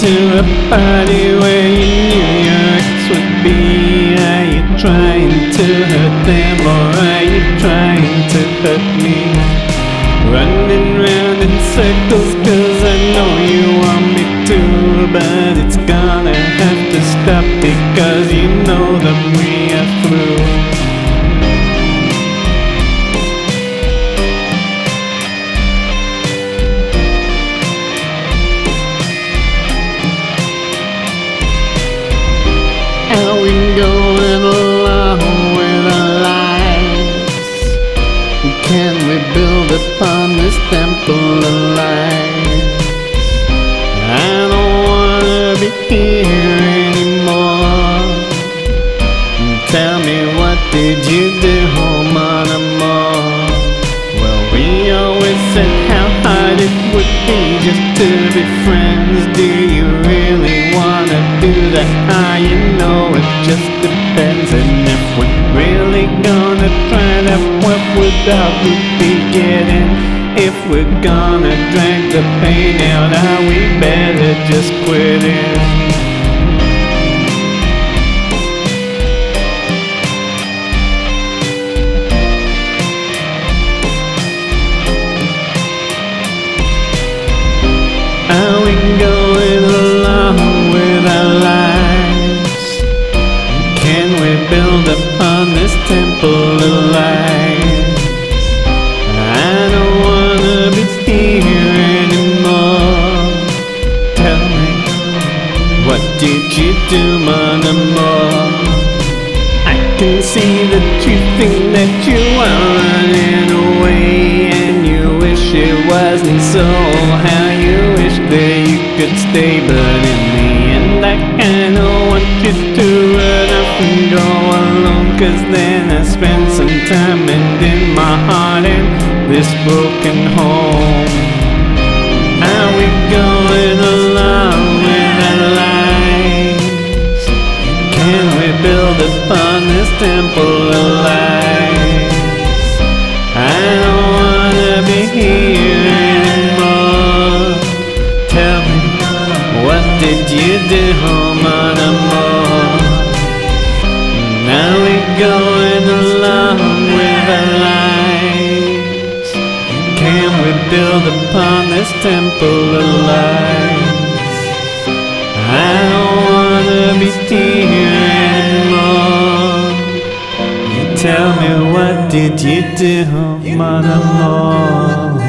to a party where you knew your ex would be? Are you trying to hurt them, or are you trying to hurt me? Running round in circles 'cause I know you want me to, but it's gonna have to stop because you know that we are through. Are we going along with our lives? Can we build upon this temple of lies? I don't wanna be here anymore. Tell me, what did you do, mon amour? Well, we always said how hard it would be just to be friends. Do you really wanna do that? You know it just depends. And if we're really gonna try that, what would we be getting? If we're gonna drag the pain out, we better just quit it. Are we going along with our lives? Can we build upon this temple of lies? I don't wanna be here anymore. Tell me, what did you do, mon amour? I can see that you think that you are running away, and you wish it wasn't so. How you wish that you could stay, but in the end I kinda want you to run off and go alone, 'cause then I spend some time mending my heart in this broken home. Are we going along with our lives? Can we build upon this temple of lies? I don't wanna be here anymore. Tell me, what did you do, mon amour? Now we going along with our lives. Can we build upon this temple of lies? I don't wanna be here anymore. You tell me, what did you do, mon amour?